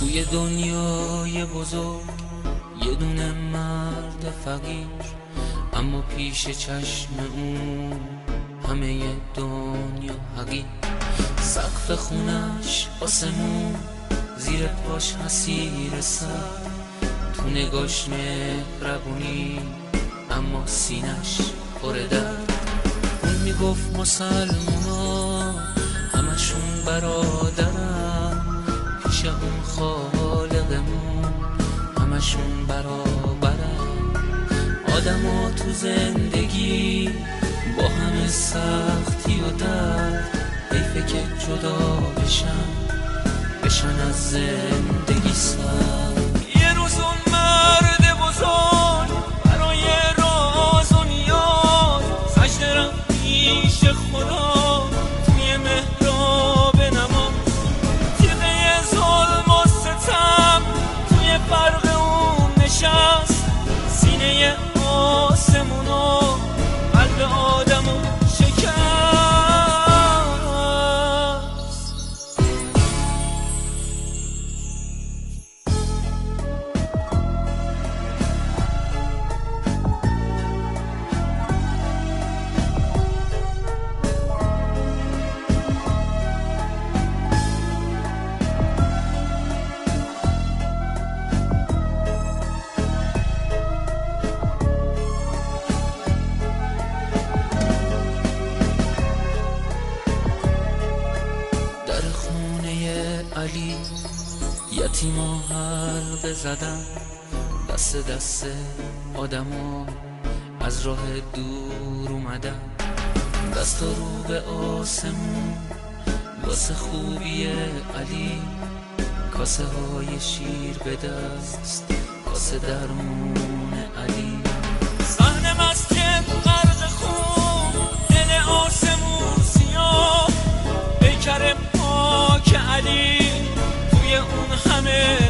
توی دنیای بزرگ یه دونه مرد فقیر، اما پیش چشم اون همه دنیا حقیر. سقف خونش آسمون، زیر پاش حسیر سر، تو نگاش مهربونی اما سینش پر درد. اون میگفت مسلمونا همشون برادرن، پیش اون خالقمون همشون برابرن. آدما تو زندگی با همه سختی و درد، حیفه که جدا بشن از زندگی سر. یه روز اون مرد بزرگ برای راز و نیاز سجده رفت پیش خدا، توی محراب نماز. تیغه ظلم و ستم توی فرق اون نشست، سینه آسمونو قلب آدمو شکست. علی یتیما حلقه زدن، دست آدما از راه دور اومدن. دستا رو به آسمون واسه خوبی علی، کاسه های شیر به دست، کاسه درمون علی. صحن مسجد غرق خون، دل آسمون سیاه، پیکر پاک علی توی اون همه